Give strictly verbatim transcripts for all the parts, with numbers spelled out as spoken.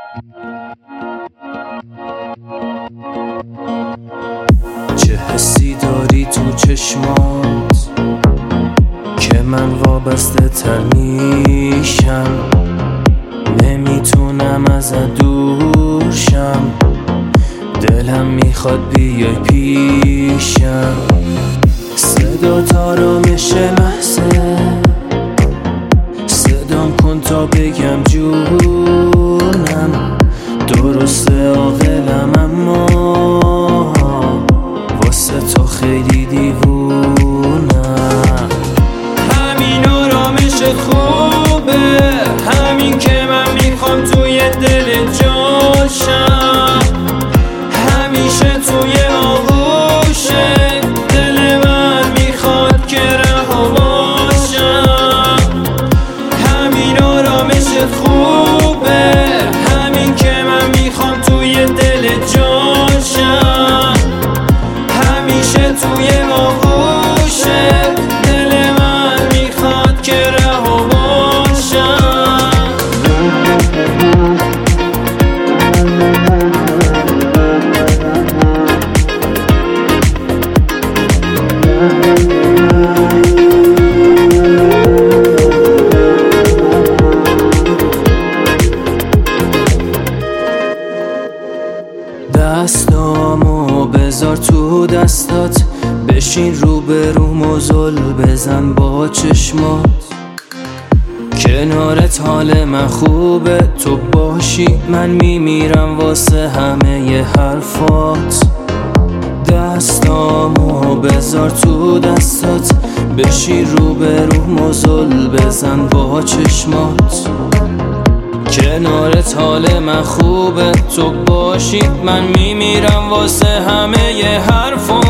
چه حسی داری تو چشمات که من وابسته تر میشم، نمیتونم ازت دور شم، دلم میخواد بیای پیشم. صدا آرامش لحظه، صدام کن تا بگم جونم. درسته عاقلم اما واسه تو خیلی دیوونم. همین آرامشت خوبه، همین که من میخوام توی دل جاشم، همیشه توی آغوشه دل من میخواد که رها باشم. همین آرامشت خوبه، همین که من میخوام توی دل جاشم، همیشه توی آغوشه دل من میخواد که رها باشم. دستامو بذار تو دستات، بشین رو به رو مزل بزن با چشمات. کنارت حال من خوبه، تو باشی من میمیرم واسه همه ی حرفات. دستامو بذار تو دستات، بشین رو به رو مزل بزن با چشمات. کنارت حال من خوبه، تو باشی من میمیرم واسه همه ی حرفات.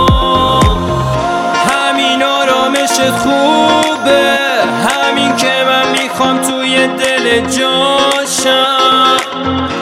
همین آرامشت خوبه، همین که من میخوام توی دل جاشم،